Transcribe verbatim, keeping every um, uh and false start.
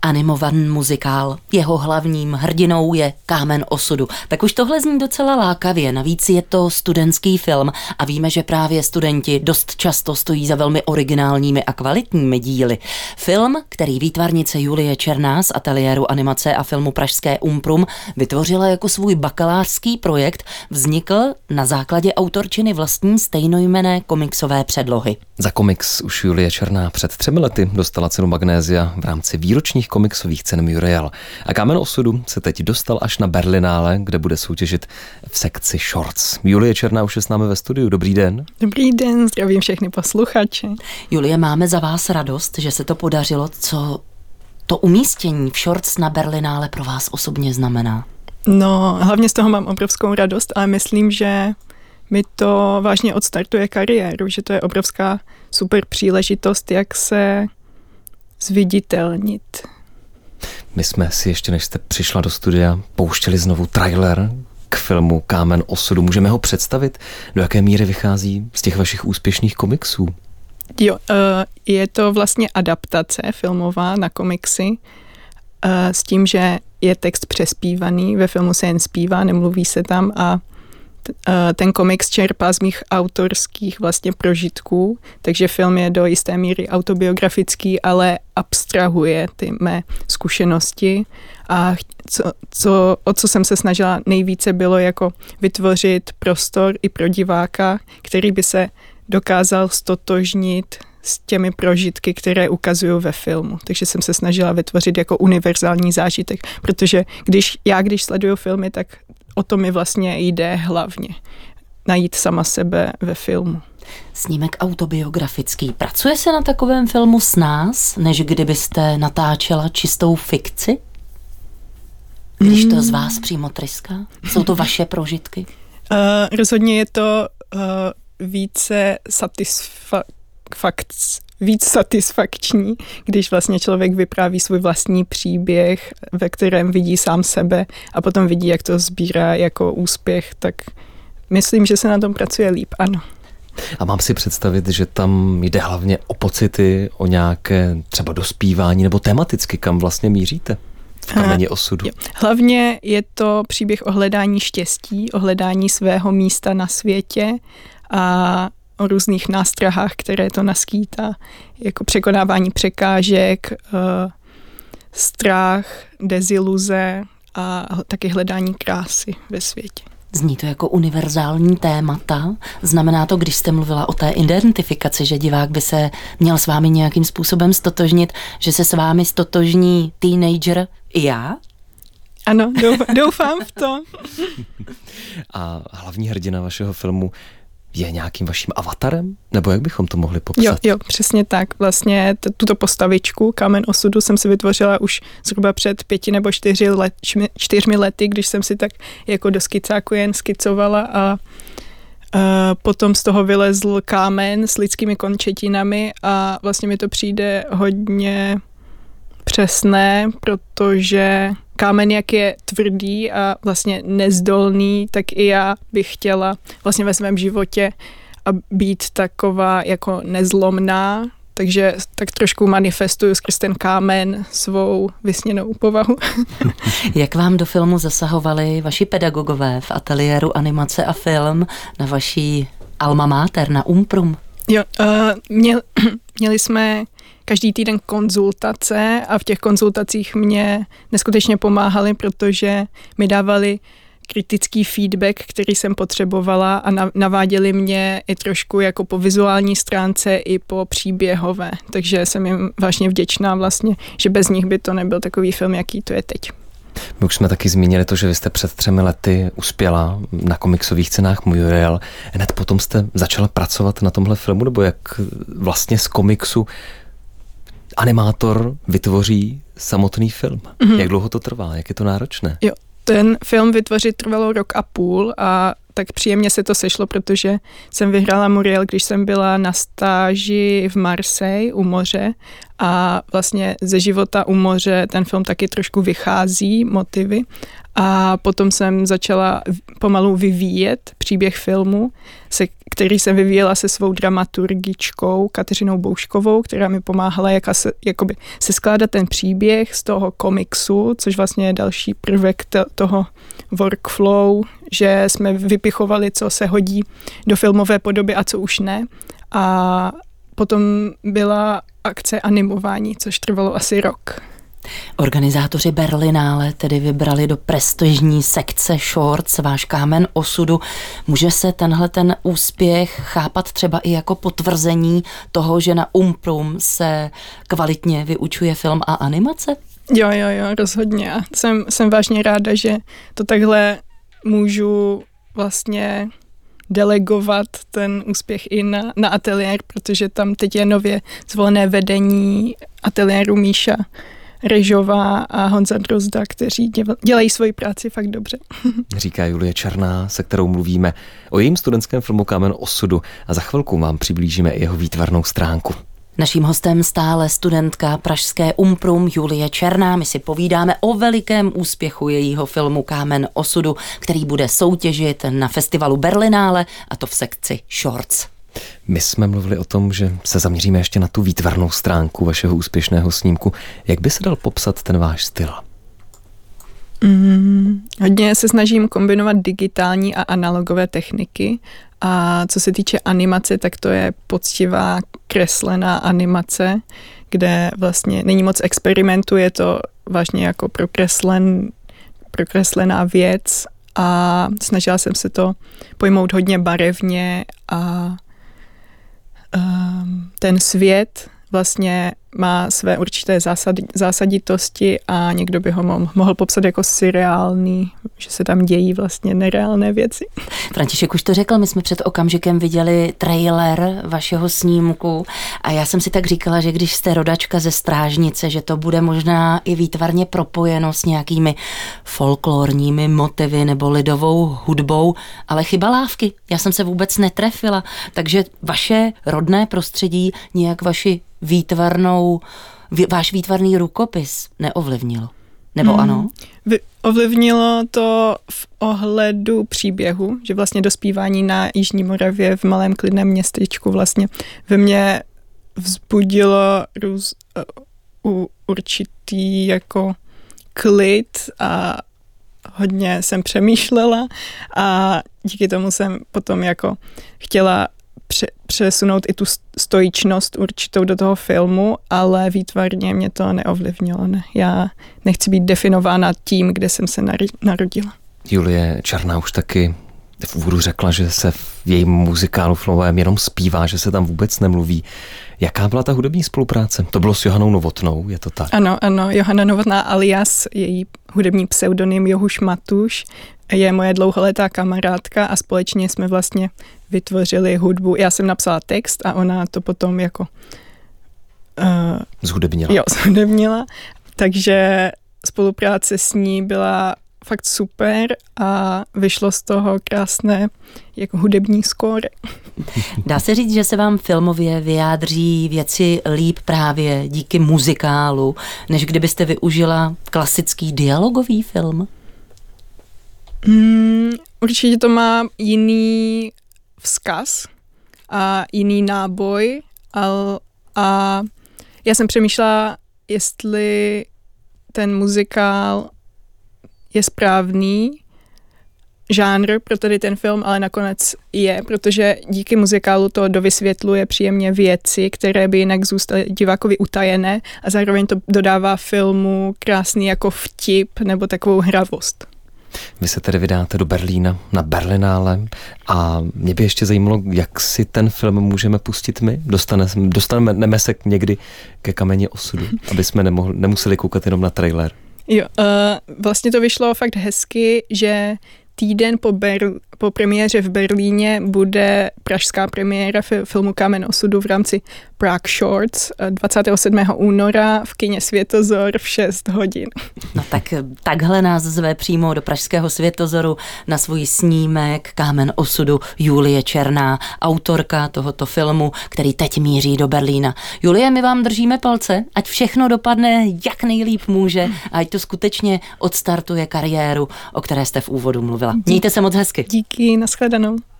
Animovaný muzikál. Jeho hlavním hrdinou je Kámen osudu. Tak už tohle zní docela lákavě, navíc je to studentský film a víme, že právě studenti dost často stojí za velmi originálními a kvalitními díly. Film, který výtvarnice Julie Černá z ateliéru animace a filmu pražské Umprum vytvořila jako svůj bakalářský projekt, vznikl na základě autorčiny vlastní stejnojmenné komiksové předlohy. Za komiks už Julie Černá před třemi lety dostala cenu Magnézia v rámci výročních komiksových cen Muriel. A Kámen osudu se teď dostal až na Berlinále, kde bude soutěžit v sekci Shorts. Julie Černá už je s námi ve studiu. Dobrý den. Dobrý den, zdravím všechny posluchače. Julie, máme za vás radost, že se to podařilo. Co to umístění v Shorts na Berlinále pro vás osobně znamená? No, hlavně z toho mám obrovskou radost, ale myslím, že mi to vážně odstartuje kariéru, že to je obrovská super příležitost, jak se zviditelnit. My jsme si ještě, než jste přišla do studia, pouštěli znovu trailer k filmu Kámen osudu. Můžeme ho představit? Do jaké míry vychází z těch vašich úspěšných komiksů? Jo, je to vlastně adaptace filmová na komiksy s tím, že je text přespívaný, ve filmu se jen zpívá, nemluví se tam a ten komiks čerpá z mých autorských vlastně prožitků, takže film je do jisté míry autobiografický, ale abstrahuje ty mé zkušenosti a co, co, o co jsem se snažila nejvíce bylo jako vytvořit prostor i pro diváka, který by se dokázal stotožnit s těmi prožitky, které ukazuju ve filmu. Takže jsem se snažila vytvořit jako univerzální zážitek, protože když já, když sleduju filmy, tak o to mi vlastně jde hlavně. Najít sama sebe ve filmu. Snímek autobiografický. Pracuje se na takovém filmu s nás, než kdybyste natáčela čistou fikci? Když to z vás přímo tryská? Jsou to vaše prožitky? Uh, rozhodně je to uh, více satisfa- fakt, víc satisfakční, když vlastně člověk vypráví svůj vlastní příběh, ve kterém vidí sám sebe a potom vidí, jak to sbírá jako úspěch, tak myslím, že se na tom pracuje líp, ano. A mám si představit, že tam jde hlavně o pocity, o nějaké třeba dospívání nebo tematicky, kam vlastně míříte v Kameni osudu? Jo. Hlavně je to příběh o hledání štěstí, o hledání svého místa na světě a o různých nástrahách, které to naskýtá, jako překonávání překážek, strach, deziluze a taky hledání krásy ve světě. Zní to jako univerzální témata. Znamená to, když jste mluvila o té identifikaci, že divák by se měl s vámi nějakým způsobem stotožnit, že se s vámi stotožní teenager i já? Ano, doufám v to. A hlavní hrdina vašeho filmu je nějakým vaším avatarem? Nebo jak bychom to mohli popsat? Jo, jo, přesně tak. Vlastně t- tuto postavičku Kámen osudu jsem si vytvořila už zhruba před pěti nebo čtyři let, čtyřmi lety, když jsem si tak jako do skicáku jen skicovala a, a potom z toho vylezl kámen s lidskými končetinami a vlastně mi to přijde hodně přesné, protože kámen, jak je tvrdý a vlastně nezdolný, tak i já bych chtěla vlastně ve svém životě být taková jako nezlomná, takže tak trošku manifestuju skrz ten kámen svou vysněnou povahu. Jak vám do filmu zasahovali vaši pedagogové v ateliéru animace a film na vaší alma mater, na Umprum? Jo, uh, měl, měli jsme každý týden konzultace a v těch konzultacích mě neskutečně pomáhali, protože mi dávali kritický feedback, který jsem potřebovala a naváděli mě i trošku jako po vizuální stránce i po příběhové. Takže jsem jim vážně vděčná vlastně, že bez nich by to nebyl takový film, jaký to je teď. My už jsme taky zmínili to, že vy jste před třemi lety uspěla na komiksových cenách Muriel. Hned potom jste začala pracovat na tomhle filmu, nebo jak vlastně z komiksu animátor vytvoří samotný film? Mm-hmm. Jak dlouho to trvá? Jak je to náročné? Jo, ten film vytvořit trvalo rok a půl a tak příjemně se to sešlo, protože jsem vyhrála Muriel, když jsem byla na stáži v Marseille u moře a vlastně ze života u moře ten film taky trošku vychází, motivy. A potom jsem začala pomalu vyvíjet příběh filmu, se, který jsem vyvíjela se svou dramaturgičkou Kateřinou Bouškovou, která mi pomáhala jak se, jakoby, se skládat ten příběh z toho komiksu, což vlastně je další prvek t- toho workflow, že jsme vypichovali, co se hodí do filmové podoby a co už ne. A potom byla akce animování, což trvalo asi rok. Organizátoři Berlinále tedy vybrali do prestižní sekce Shorts váš Kámen osudu. Může se tenhle ten úspěch chápat třeba i jako potvrzení toho, že na Umprum se kvalitně vyučuje film a animace? Jo, jo, jo, rozhodně. Jsem, jsem vážně ráda, že to takhle můžu vlastně delegovat ten úspěch i na, na ateliér, protože tam teď je nově zvolené vedení ateliéru Míša Režová a Honza Drozda, kteří dělají svoji práci fakt dobře. Říká Julie Černá, se kterou mluvíme o jejím studentském filmu Kámen osudu a za chvilku vám přiblížíme i jeho výtvarnou stránku. Naším hostem stále studentka pražské Umprum Julie Černá. My si povídáme o velikém úspěchu jejího filmu Kámen osudu, který bude soutěžit na festivalu Berlinále, a to v sekci Shorts. My jsme mluvili o tom, že se zaměříme ještě na tu výtvarnou stránku vašeho úspěšného snímku. Jak by se dal popsat ten váš styl? Mm, hodně se snažím kombinovat digitální a analogové techniky. A co se týče animace, tak to je poctivá kreslená animace, kde vlastně není moc experimentu, je to vážně jako prokreslen, prokreslená věc a snažila jsem se to pojmout hodně barevně a um, ten svět vlastně má své určité zásad, zásaditosti a někdo by ho mohl, mohl popsat jako surreální, že se tam dějí vlastně nereálné věci. František už to řekl, my jsme před okamžikem viděli trailer vašeho snímku a já jsem si tak říkala, že když jste rodačka ze Strážnice, že to bude možná i výtvarně propojeno s nějakými folklorními motivy nebo lidovou hudbou, ale chyba lávky, já jsem se vůbec netrefila, takže vaše rodné prostředí nějak vaši výtvarnou, váš výtvarný rukopis neovlivnilo? Nebo hmm. ano? Vy, ovlivnilo to v ohledu příběhu, že vlastně dospívání na Jižní Moravě v malém klidném městečku vlastně ve mně vzbudilo růz, uh, určitý jako klid a hodně jsem přemýšlela a díky tomu jsem potom jako chtěla přesunout i tu stoičnost určitou do toho filmu, ale výtvarně mě to neovlivnilo. Ne. Já nechci být definována tím, kde jsem se narodila. Julie Černá už taky v úvodu řekla, že se v jejím muzikálu filmovém jenom zpívá, že se tam vůbec nemluví. Jaká byla ta hudební spolupráce? To bylo s Johanou Novotnou, je to tak? Ano, ano, Johana Novotná alias její hudební pseudonym Johuš Matuš je moje dlouholetá kamarádka a společně jsme vlastně vytvořili hudbu. Já jsem napsala text a ona to potom jako uh, zhudebnila. Jo, zhudebnila. Takže spolupráce s ní byla fakt super a vyšlo z toho krásné jako hudební skóre. Dá se říct, že se vám filmově vyjádří věci líp právě díky muzikálu, než kdybyste využila klasický dialogový film? Hmm, určitě to má jiný vzkaz a jiný náboj a, a já jsem přemýšlela, jestli ten muzikál je správný žánr pro tady ten film, ale nakonec je, protože díky muzikálu to dovysvětluje příjemně věci, které by jinak zůstaly divákovi utajené a zároveň to dodává filmu krásný jako vtip nebo takovou hravost. Vy se tedy vydáte do Berlína na Berlinále a mě by ještě zajímalo, jak si ten film můžeme pustit my. Dostane, dostaneme se někdy ke Kameni osudu, aby jsme nemohli, nemuseli koukat jenom na trailer. Jo, uh, vlastně to vyšlo fakt hezky, že týden po, Ber- po premiéře v Berlíně bude pražská premiéra filmu Kámen osudu v rámci Prague Shorts dvacátého sedmého února v kině Světozor v šest hodin. No tak takhle nás zve přímo do pražského Světozoru na svůj snímek Kámen osudu Julie Černá, autorka tohoto filmu, který teď míří do Berlína. Julie, my vám držíme palce, ať všechno dopadne jak nejlíp může a ať to skutečně odstartuje kariéru, o které jste v úvodu mluvila. Mějte se moc hezky. Díky, nashledanou.